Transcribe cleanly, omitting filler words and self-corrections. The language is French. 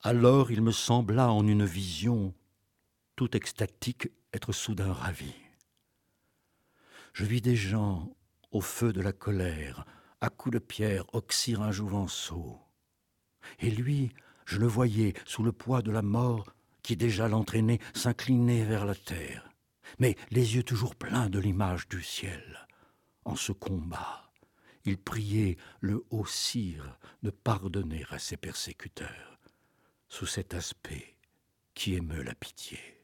Alors il me sembla en une vision, tout extatique, être soudain ravi. Je vis des gens, au feu de la colère, à coups de pierre, oxyre un jouvenceau. Et lui, je le voyais, sous le poids de la mort, qui déjà l'entraînait, s'incliner vers la terre, mais les yeux toujours pleins de l'image du ciel. En ce combat, il priait le haut sire de pardonner à ses persécuteurs, sous cet aspect qui émeut la pitié.